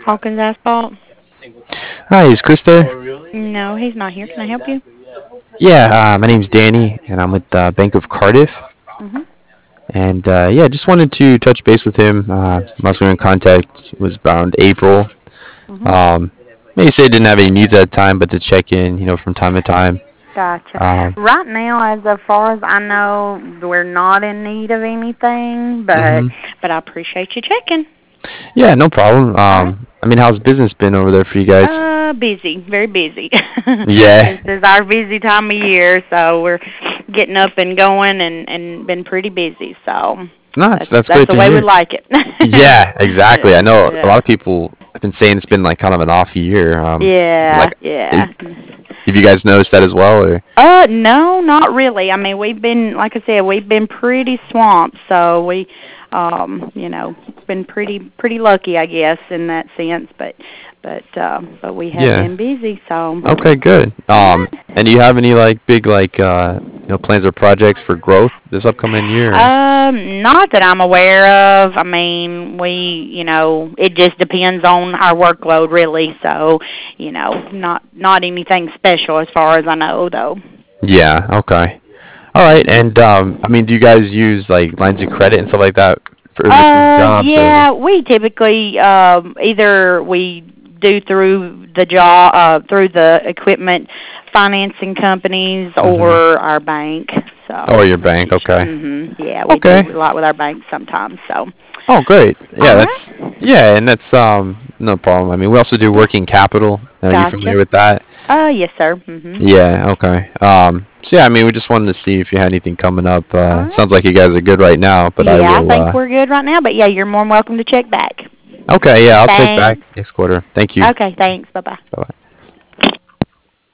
Hawkins Asphalt. Hi, is Chris there? No, he's not here. Can I help you? Yeah, my name's Danny, and I'm with Bank of Cardiff. Mhm. And yeah, just wanted to touch base with him. Last we were in contact was around April. Mhm. Um, he said he didn't have any needs at the time, but to check in, from time to time. Gotcha. Um, Right now, as far as I know, we're not in need of anything, hmm but I appreciate you checking. Yeah, no problem. All right. I mean, how's business been over there for you guys? Busy, very busy. Yeah, This is our busy time of year, so we're getting up and going and been pretty busy. So no, that's that's great the to way we hear. like it. Yeah, exactly. I know a lot Yeah. of people have been saying it's been like kind of an off year. Yeah, Like, yeah. it, have you guys noticed that as well, or? No, not really. I mean, we've been, like I said, we've been pretty swamped, so been pretty lucky, I guess, in that sense. But we have Yeah. been busy, so. Okay, good. All right. And do you have any like big like plans or projects for growth this upcoming year? Or? Not that I'm aware of. I mean, it just depends on our workload, really. So, not anything special as far as I know, though. Yeah. Okay. All right. Mhm. And I mean, do you guys use like lines of credit and stuff like that for between jobs or? Yeah, we typically either we do through the through the equipment financing companies hmm or our bank. So Or your that's bank? Okay. yeah, we do Okay. a lot with our bank sometimes. So, Oh, great. all Yeah, that's right, yeah, and that's no problem. I mean, we also do working capital. Are you gotcha. familiar with that? Yes, sir. Mhm. Yeah, okay. So yeah, I mean, we just wanted to see if you had anything coming up. All right. Sounds like you guys are good right now, but I Yeah, I will. think we're good right now. But yeah, you're more than welcome to check back. Okay, yeah, I'll check back Thanks. next quarter. Thank you. Okay, thanks. Bye bye. Bye.